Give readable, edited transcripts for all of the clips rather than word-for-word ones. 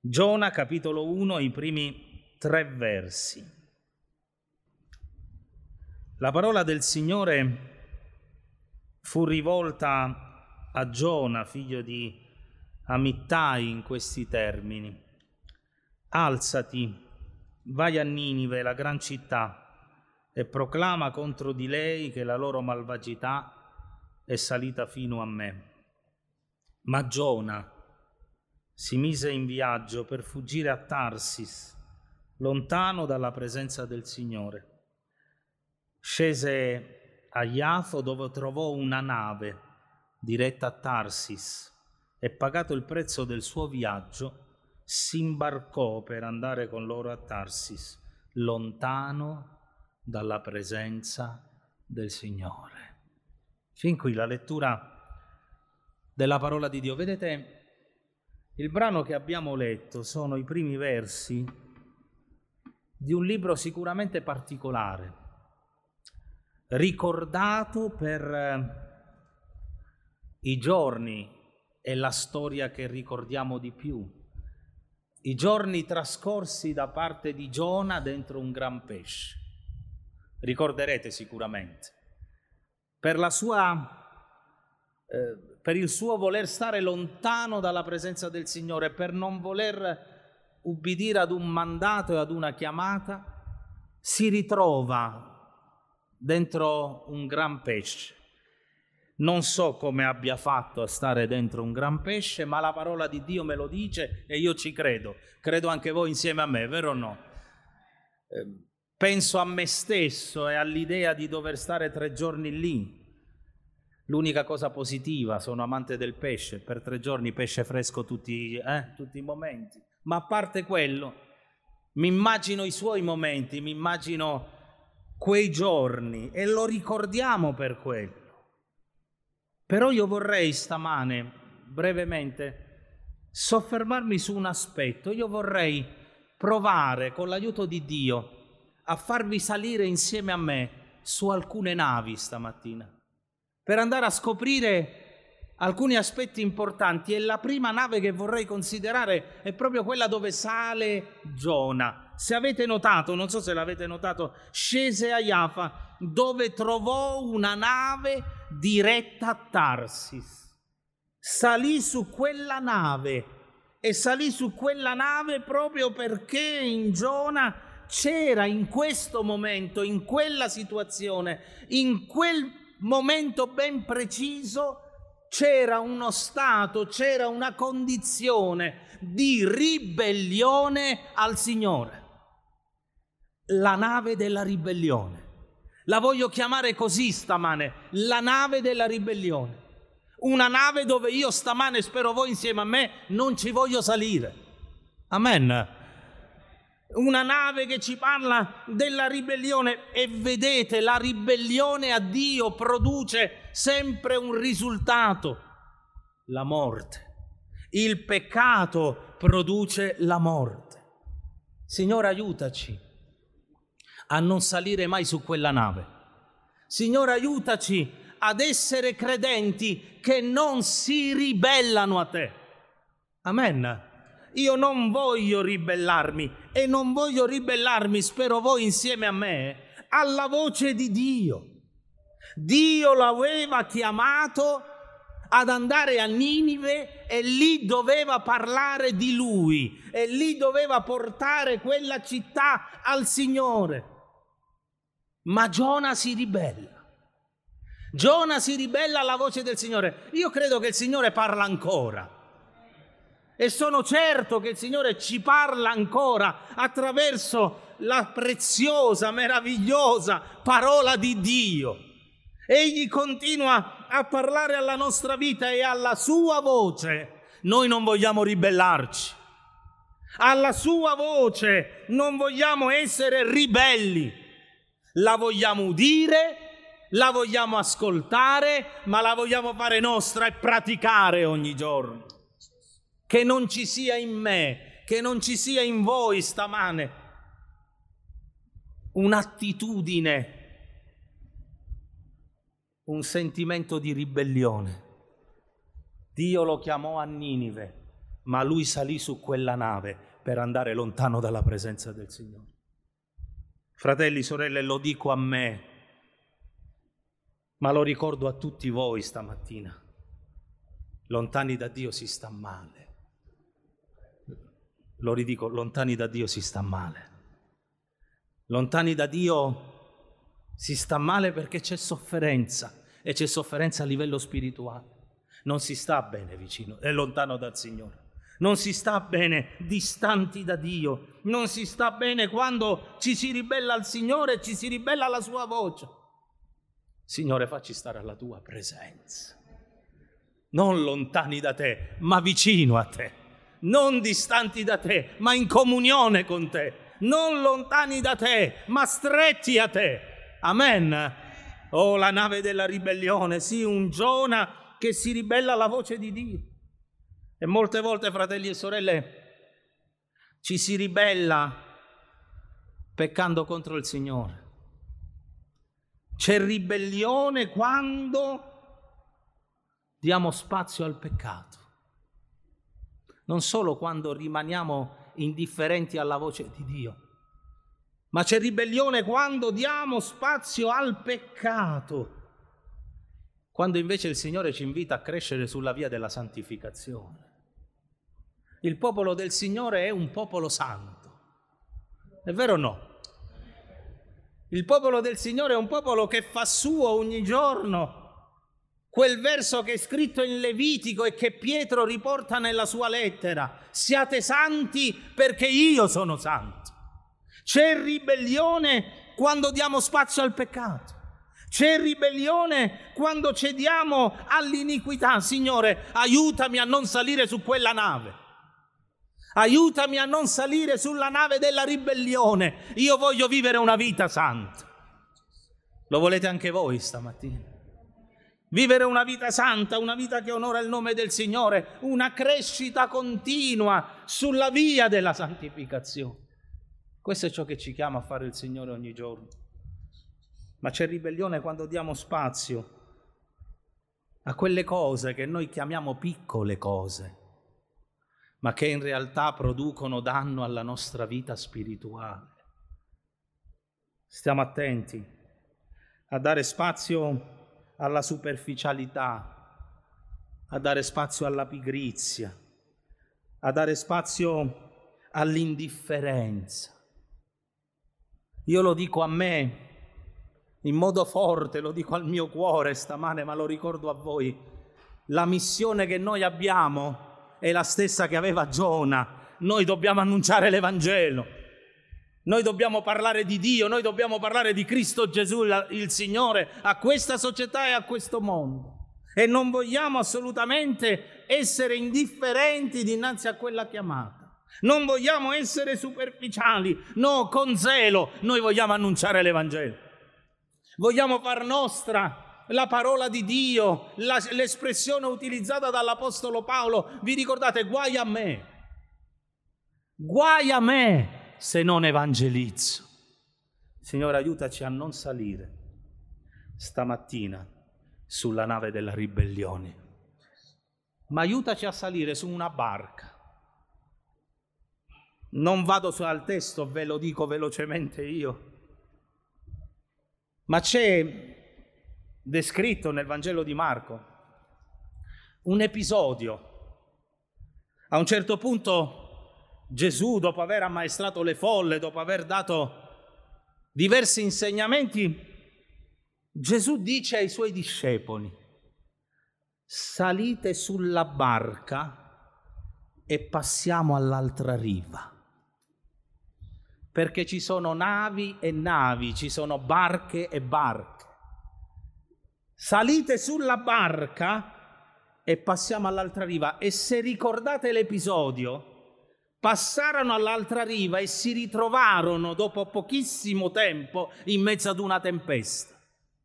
Giona, capitolo 1, i primi 3 versi. La parola del Signore fu rivolta a Giona, figlio di Amittai, in questi termini: alzati, vai a Ninive, la gran città, e proclama contro di lei che la loro malvagità è salita fino a me. Ma Giona si mise in viaggio per fuggire a Tarsis, lontano dalla presenza del Signore. Scese a Iafo, dove trovò una nave diretta a Tarsis, e pagato il prezzo del suo viaggio, si imbarcò per andare con loro a Tarsis, lontano dalla presenza del Signore. Fin qui la lettura della parola di Dio. Vedete, il brano che abbiamo letto sono i primi versi di un libro sicuramente particolare, ricordato per i giorni e la storia che ricordiamo di più, i giorni trascorsi da parte di Giona dentro un gran pesce. Ricorderete sicuramente, per il suo voler stare lontano dalla presenza del Signore, per non voler ubbidire ad un mandato e ad una chiamata, si ritrova dentro un gran pesce. Non so come abbia fatto a stare dentro un gran pesce, ma la parola di Dio me lo dice e io ci credo. Credo anche voi insieme a me, vero o no? Penso a me stesso e all'idea di dover stare 3 giorni lì. L'unica cosa positiva, sono amante del pesce, per 3 giorni pesce fresco tutti i momenti. Ma a parte quello, mi immagino i suoi momenti, mi immagino quei giorni e lo ricordiamo per quello. Però io vorrei stamane, brevemente, soffermarmi su un aspetto. Io vorrei provare, con l'aiuto di Dio, a farvi salire insieme a me su alcune navi stamattina, per andare a scoprire alcuni aspetti importanti. E la prima nave che vorrei considerare è proprio quella dove sale Giona. Se avete notato, non so se l'avete notato, scese a Iaffa, dove trovò una nave diretta a Tarsis. Salì su quella nave e salì su quella nave proprio perché in Giona c'era, in questo momento, in quella situazione, in quel momento ben preciso, c'era uno stato, c'era una condizione di ribellione al Signore. La nave della ribellione. La voglio chiamare così stamane, la nave della ribellione. Una nave dove io stamane, spero voi insieme a me, non ci voglio salire. Amen. Una nave che ci parla della ribellione, e vedete, la ribellione a Dio produce sempre un risultato: la morte. Il peccato produce la morte. Signore, aiutaci a non salire mai su quella nave. Signore, aiutaci ad essere credenti che non si ribellano a te. Amen. Io non voglio ribellarmi e non voglio ribellarmi, spero voi insieme a me, alla voce di Dio. Dio l'aveva chiamato ad andare a Ninive e lì doveva parlare di Lui e lì doveva portare quella città al Signore. Ma Giona si ribella. Giona si ribella alla voce del Signore. Io credo che il Signore parla ancora. E sono certo che il Signore ci parla ancora attraverso la preziosa, meravigliosa parola di Dio. Egli continua a parlare alla nostra vita e alla sua voce noi non vogliamo ribellarci. Alla sua voce non vogliamo essere ribelli. La vogliamo udire, la vogliamo ascoltare, ma la vogliamo fare nostra e praticare ogni giorno. Che non ci sia in me, che non ci sia in voi stamane un'attitudine, un sentimento di ribellione. Dio lo chiamò a Ninive ma lui salì su quella nave per andare lontano dalla presenza del Signore. Fratelli, sorelle, lo dico a me, ma lo ricordo a tutti voi stamattina. Lontani da Dio si sta male. Lo ridico, lontani da Dio si sta male. Lontani da Dio si sta male perché c'è sofferenza, e c'è sofferenza a livello spirituale. Non si sta bene vicino, è lontano dal Signore. Non si sta bene distanti da Dio. Non si sta bene quando ci si ribella al Signore, ci si ribella alla sua voce. Signore, facci stare alla tua presenza. Non lontani da te, ma vicino a te. Non distanti da te, ma in comunione con te. Non lontani da te, ma stretti a te. Amen. Oh, la nave della ribellione, sì, un Giona che si ribella alla voce di Dio. E molte volte, fratelli e sorelle, ci si ribella peccando contro il Signore. C'è ribellione quando diamo spazio al peccato. Non solo quando rimaniamo indifferenti alla voce di Dio, ma c'è ribellione quando diamo spazio al peccato, quando invece il Signore ci invita a crescere sulla via della santificazione. Il popolo del Signore è un popolo santo, è vero o no? Il popolo del Signore è un popolo che fa suo ogni giorno quel verso che è scritto in Levitico e che Pietro riporta nella sua lettera: siate santi perché io sono santo. C'è ribellione quando diamo spazio al peccato. C'è ribellione quando cediamo all'iniquità. Signore, aiutami a non salire su quella nave. Aiutami a non salire sulla nave della ribellione. Io voglio vivere una vita santa. Lo volete anche voi stamattina? Vivere una vita santa, una vita che onora il nome del Signore, una crescita continua sulla via della santificazione. Questo è ciò che ci chiama a fare il Signore ogni giorno. Ma c'è ribellione quando diamo spazio a quelle cose che noi chiamiamo piccole cose, ma che in realtà producono danno alla nostra vita spirituale. Stiamo attenti a dare spazio alla superficialità, a dare spazio alla pigrizia, a dare spazio all'indifferenza. Io lo dico a me in modo forte, lo dico al mio cuore stamane, ma lo ricordo a voi. La missione che noi abbiamo è la stessa che aveva Giona. Noi dobbiamo annunciare l'Evangelo. Noi dobbiamo parlare di Dio, noi dobbiamo parlare di Cristo Gesù, il Signore, a questa società e a questo mondo. E non vogliamo assolutamente essere indifferenti dinanzi a quella chiamata. Non vogliamo essere superficiali, no, con zelo noi vogliamo annunciare l'Evangelo. Vogliamo far nostra la parola di Dio, l'espressione utilizzata dall'Apostolo Paolo. Vi ricordate? Guai a me se non evangelizzo. Signore, aiutaci a non salire stamattina sulla nave della ribellione, ma aiutaci a salire su una barca. Non vado al testo, ve lo dico velocemente io, ma c'è descritto nel Vangelo di Marco un episodio. A un certo punto Gesù, dopo aver ammaestrato le folle, dopo aver dato diversi insegnamenti, Gesù dice ai suoi discepoli: salite sulla barca e passiamo all'altra riva, perché ci sono navi e navi, ci sono barche e barche. Salite sulla barca e passiamo all'altra riva. E se ricordate l'episodio, passarono all'altra riva e si ritrovarono dopo pochissimo tempo in mezzo ad una tempesta.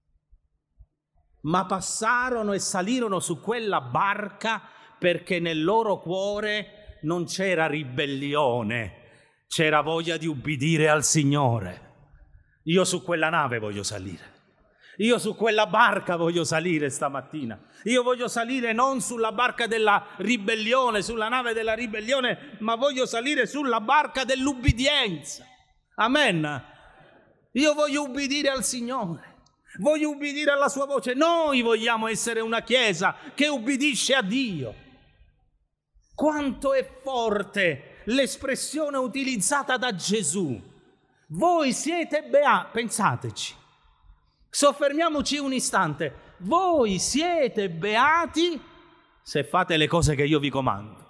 Ma passarono e salirono su quella barca perché nel loro cuore non c'era ribellione, c'era voglia di ubbidire al Signore. Io su quella nave voglio salire. Io su quella barca voglio salire stamattina. Io voglio salire non sulla barca della ribellione, sulla nave della ribellione, ma voglio salire sulla barca dell'ubbidienza. Amen. Io voglio ubbidire al Signore, voglio ubbidire alla sua voce. Noi vogliamo essere una chiesa che ubbidisce a Dio. Quanto è forte l'espressione utilizzata da Gesù. Voi siete beati, pensateci. Soffermiamoci un istante. Voi siete beati se fate le cose che io vi comando.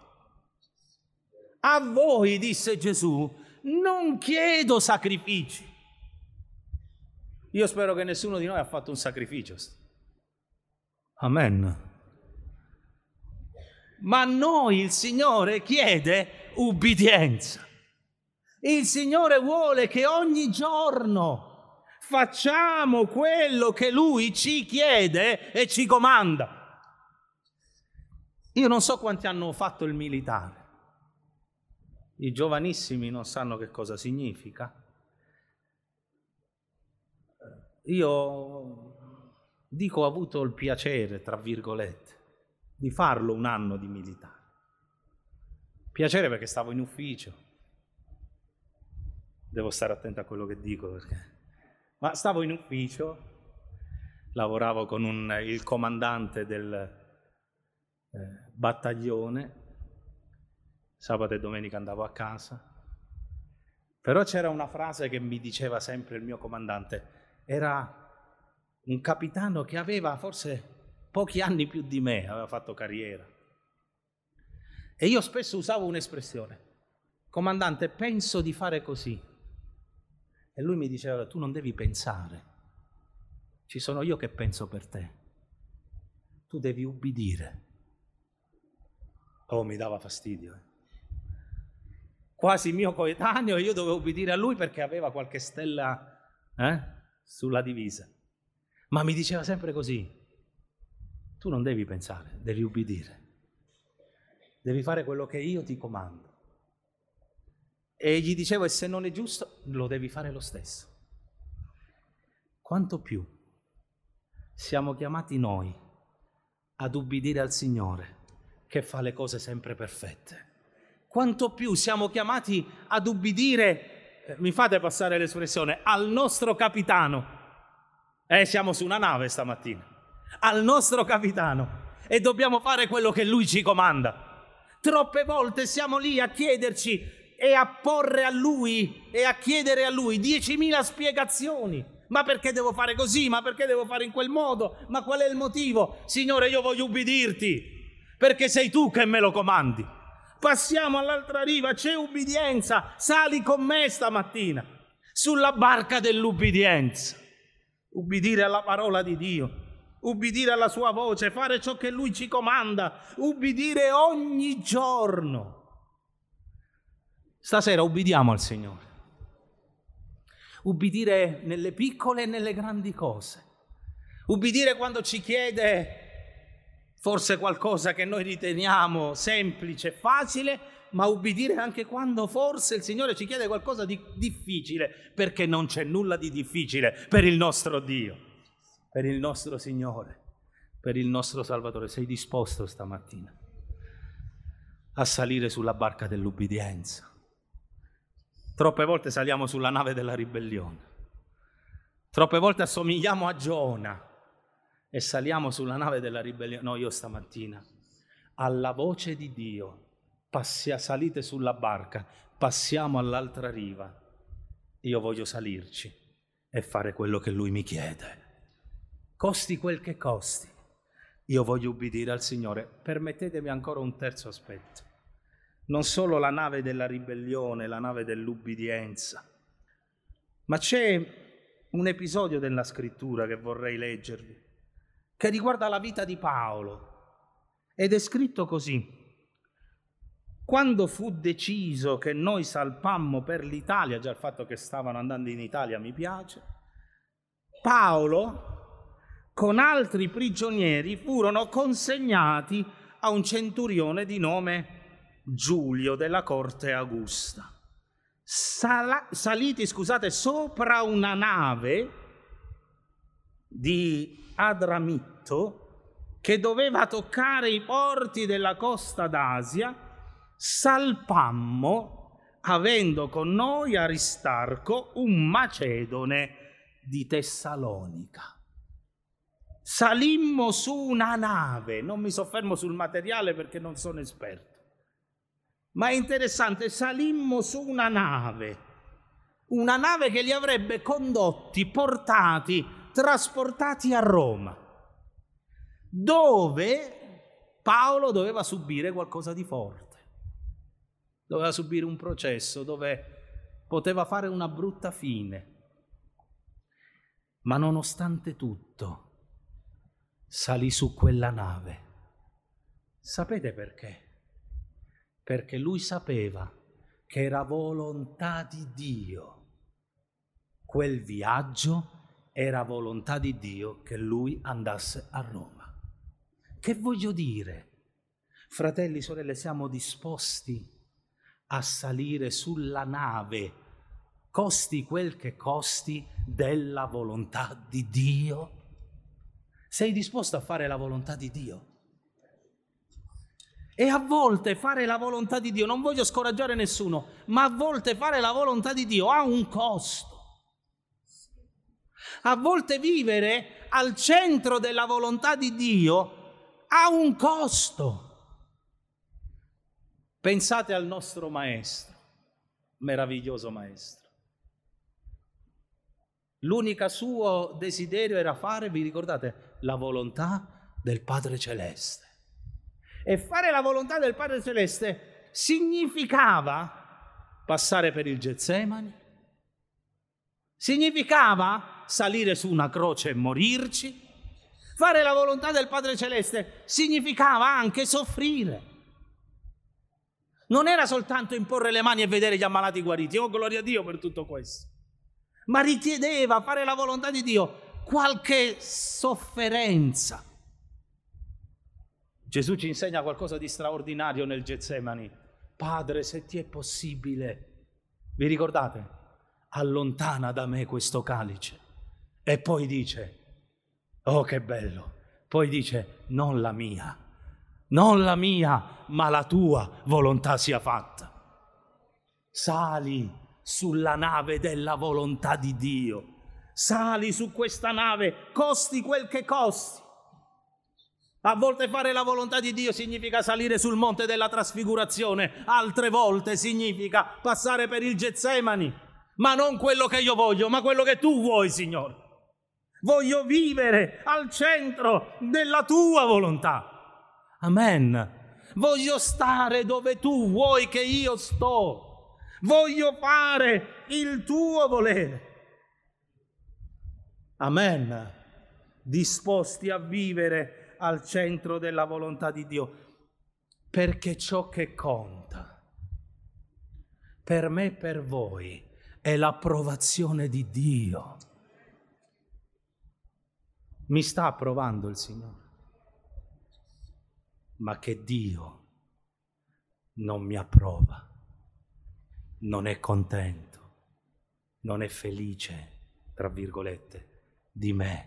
A voi, disse Gesù, non chiedo sacrifici. Io spero che nessuno di noi ha fatto un sacrificio. Amen. Ma a noi il Signore chiede ubbidienza. Il Signore vuole che ogni giorno facciamo quello che Lui ci chiede e ci comanda. Io non so quanti hanno fatto il militare. I giovanissimi non sanno che cosa significa. Io dico ho avuto il piacere, tra virgolette, di farlo un anno di militare. Piacere perché stavo in ufficio. Devo stare attento a quello che dico perché... Ma stavo in ufficio, lavoravo con il comandante del battaglione, sabato e domenica andavo a casa, però c'era una frase che mi diceva sempre il mio comandante, era un capitano che aveva forse pochi anni più di me, aveva fatto carriera, e io spesso usavo un'espressione, comandante, penso di fare così. E lui mi diceva, tu non devi pensare, ci sono io che penso per te, tu devi ubbidire. Oh, mi dava fastidio. Quasi mio coetaneo, io dovevo ubbidire a lui perché aveva qualche stella sulla divisa. Ma mi diceva sempre così, tu non devi pensare, devi ubbidire, devi fare quello che io ti comando. E gli dicevo, e se non è giusto, lo devi fare lo stesso. Quanto più siamo chiamati noi ad ubbidire al Signore, che fa le cose sempre perfette. Quanto più siamo chiamati ad ubbidire, mi fate passare l'espressione, al nostro capitano. Siamo su una nave stamattina. Al nostro capitano. E dobbiamo fare quello che lui ci comanda. Troppe volte siamo lì a chiederci e a porre a lui e a chiedere a lui 10.000 spiegazioni. Ma perché devo fare così? Ma perché devo fare in quel modo? Ma qual è il motivo? Signore, io voglio ubbidirti, perché sei tu che me lo comandi. Passiamo all'altra riva, c'è ubbidienza. Sali con me stamattina sulla barca dell'ubbidienza. Ubbidire alla parola di Dio, ubbidire alla sua voce, fare ciò che lui ci comanda, ubbidire ogni giorno. Stasera ubbidiamo al Signore. Ubbidire nelle piccole e nelle grandi cose. Ubbidire quando ci chiede forse qualcosa che noi riteniamo semplice e facile, ma ubbidire anche quando forse il Signore ci chiede qualcosa di difficile, perché non c'è nulla di difficile per il nostro Dio, per il nostro Signore, per il nostro Salvatore. Sei disposto stamattina a salire sulla barca dell'ubbidienza? Troppe volte saliamo sulla nave della ribellione, troppe volte assomigliamo a Giona e saliamo sulla nave della ribellione. No, io stamattina, alla voce di Dio, salite sulla barca, passiamo all'altra riva, io voglio salirci e fare quello che Lui mi chiede, costi quel che costi. Io voglio ubbidire al Signore. Permettetemi ancora un terzo aspetto. Non solo la nave della ribellione, la nave dell'ubbidienza, ma c'è un episodio della scrittura che vorrei leggervi, che riguarda la vita di Paolo, ed è scritto così: quando fu deciso che noi salpammo per l'Italia, già il fatto che stavano andando in Italia mi piace, Paolo con altri prigionieri furono consegnati a un centurione di nome Giulio della corte Augusta. Saliti sopra una nave, di Adramitto, che doveva toccare i porti della costa d'Asia, salpammo avendo con noi Aristarco, un macedone di Tessalonica. Salimmo su una nave, non mi soffermo sul materiale perché non sono esperto, ma è interessante, salimmo su una nave che li avrebbe condotti, portati, trasportati a Roma, dove Paolo doveva subire qualcosa di forte, doveva subire un processo dove poteva fare una brutta fine, ma nonostante tutto salì su quella nave. Sapete perché? Perché lui sapeva che era volontà di Dio. Quel viaggio era volontà di Dio che lui andasse a Roma. Che voglio dire? Fratelli, sorelle, siamo disposti a salire sulla nave, costi quel che costi, della volontà di Dio? Sei disposto a fare la volontà di Dio? E a volte fare la volontà di Dio, non voglio scoraggiare nessuno, ma a volte fare la volontà di Dio ha un costo. A volte vivere al centro della volontà di Dio ha un costo. Pensate al nostro maestro, meraviglioso maestro. L'unico suo desiderio era fare, vi ricordate, la volontà del Padre Celeste. E fare la volontà del Padre Celeste significava passare per il Getsemani, significava salire su una croce e morirci. Fare la volontà del Padre Celeste significava anche soffrire. Non era soltanto imporre le mani e vedere gli ammalati guariti, oh gloria a Dio per tutto questo, ma richiedeva fare la volontà di Dio qualche sofferenza. Gesù ci insegna qualcosa di straordinario nel Getsemani. Padre, se ti è possibile, vi ricordate? Allontana da me questo calice. E poi dice, oh che bello, poi dice, non la mia, ma la tua volontà sia fatta. Sali sulla nave della volontà di Dio. Sali su questa nave, costi quel che costi. A volte fare la volontà di Dio significa salire sul monte della trasfigurazione, altre volte significa passare per il Getsemani, ma non quello che io voglio, ma quello che tu vuoi, Signore. Voglio vivere al centro della tua volontà. Amen. Voglio stare dove tu vuoi che io sto. Voglio fare il tuo volere. Amen. Disposti a vivere al centro della volontà di Dio, perché ciò che conta per me e per voi è l'approvazione di Dio. Mi sta approvando il Signore, ma che Dio non mi approva, non è contento, non è felice, tra virgolette, di me.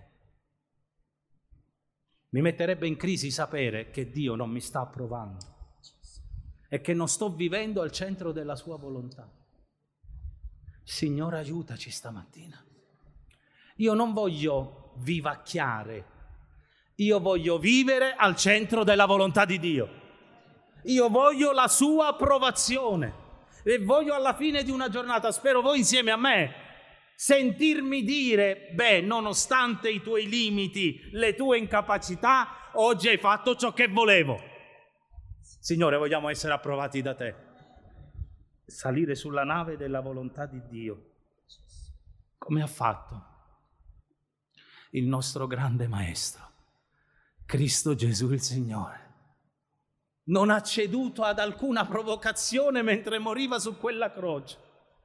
Mi metterebbe in crisi sapere che Dio non mi sta approvando e che non sto vivendo al centro della sua volontà. Signore, aiutaci stamattina. Io non voglio vivacchiare, io voglio vivere al centro della volontà di Dio. Io voglio la sua approvazione e voglio alla fine di una giornata, spero voi insieme a me, sentirmi dire, beh, nonostante i tuoi limiti, le tue incapacità, oggi hai fatto ciò che volevo. Signore, vogliamo essere approvati da te. Salire sulla nave della volontà di Dio, come ha fatto il nostro grande Maestro, Cristo Gesù il Signore. Non ha ceduto ad alcuna provocazione mentre moriva su quella croce.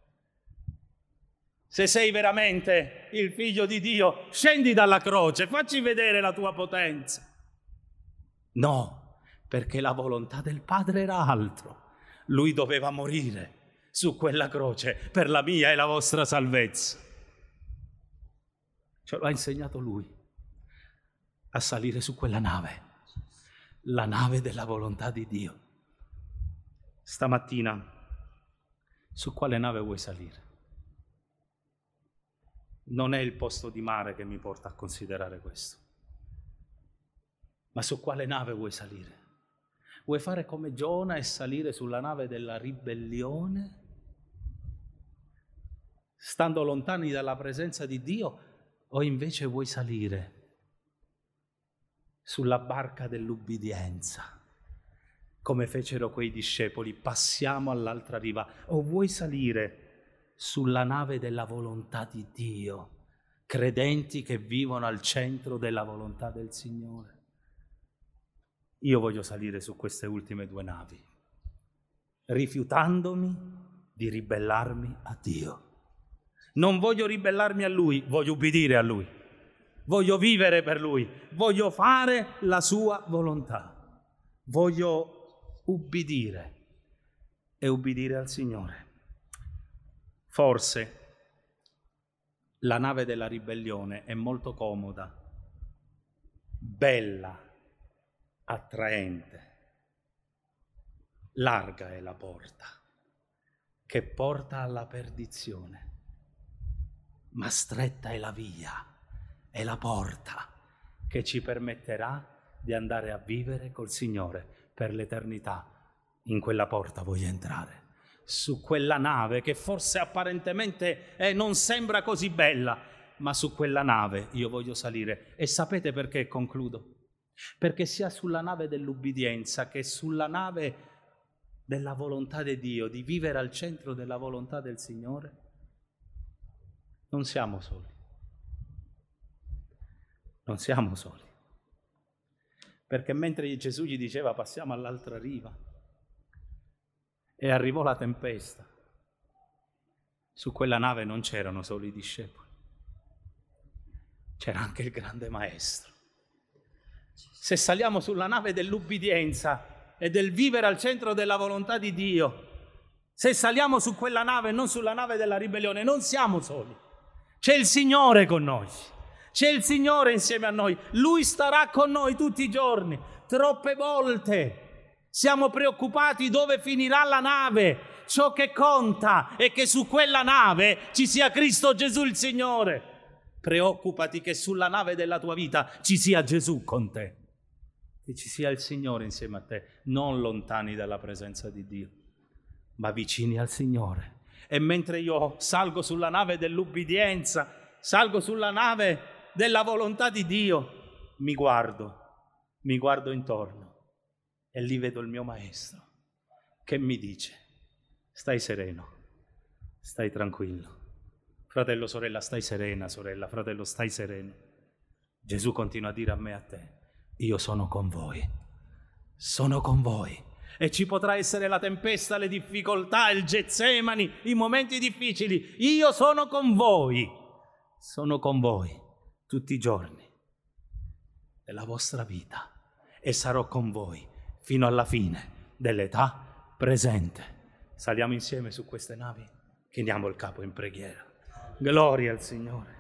Se sei veramente il figlio di Dio, scendi dalla croce, facci vedere la tua potenza. No, perché la volontà del Padre era altro. Lui doveva morire su quella croce per la mia e la vostra salvezza. Ce lo ha insegnato Lui. a salire su quella nave, la nave della volontà di Dio. Stamattina, su quale nave vuoi salire? Non è il posto di mare che mi porta a considerare questo, ma su quale nave vuoi salire? Vuoi fare come Giona e salire sulla nave della ribellione, stando lontani dalla presenza di Dio, o invece vuoi salire sulla barca dell'ubbidienza, come fecero quei discepoli, passiamo all'altra riva, o vuoi salire sulla nave della volontà di Dio, credenti che vivono al centro della volontà del Signore? Io voglio salire su queste ultime due navi, rifiutandomi di ribellarmi a Dio. Non voglio ribellarmi a Lui, voglio ubbidire a Lui, voglio vivere per Lui, voglio fare la Sua volontà, voglio ubbidire e ubbidire al Signore. Forse la nave della ribellione è molto comoda, bella, attraente, larga è la porta che porta alla perdizione, ma stretta è la via, è la porta che ci permetterà di andare a vivere col Signore per l'eternità. In quella porta voglio entrare, su quella nave che forse apparentemente non sembra così bella, ma su quella nave io voglio salire. E sapete perché concludo? Perché sia sulla nave dell'ubbidienza che sulla nave della volontà di Dio, di vivere al centro della volontà del Signore, non siamo soli. Non siamo soli. Perché mentre Gesù gli diceva passiamo all'altra riva e arrivò la tempesta, su quella nave non c'erano solo i discepoli, c'era anche il grande Maestro. Se saliamo sulla nave dell'ubbidienza e del vivere al centro della volontà di Dio, se saliamo su quella nave e non sulla nave della ribellione, non siamo soli. C'è il Signore con noi, c'è il Signore insieme a noi, Lui starà con noi tutti i giorni. Troppe volte siamo preoccupati dove finirà la nave. Ciò che conta è che su quella nave ci sia Cristo Gesù il Signore. Preoccupati che sulla nave della tua vita ci sia Gesù con te, che ci sia il Signore insieme a te, non lontani dalla presenza di Dio, ma vicini al Signore. E mentre io salgo sulla nave dell'ubbidienza, salgo sulla nave della volontà di Dio, mi guardo intorno e lì vedo il mio Maestro che mi dice: stai sereno, stai tranquillo. Fratello, sorella, stai serena, sorella, fratello, stai sereno. Gesù continua a dire a me e a te: io sono con voi, sono con voi. E ci potrà essere la tempesta, le difficoltà, il Getsemani, i momenti difficili. Io sono con voi tutti i giorni della vostra vita e sarò con voi fino alla fine dell'età presente. Saliamo insieme su queste navi, chiniamo il capo in preghiera. Gloria al Signore.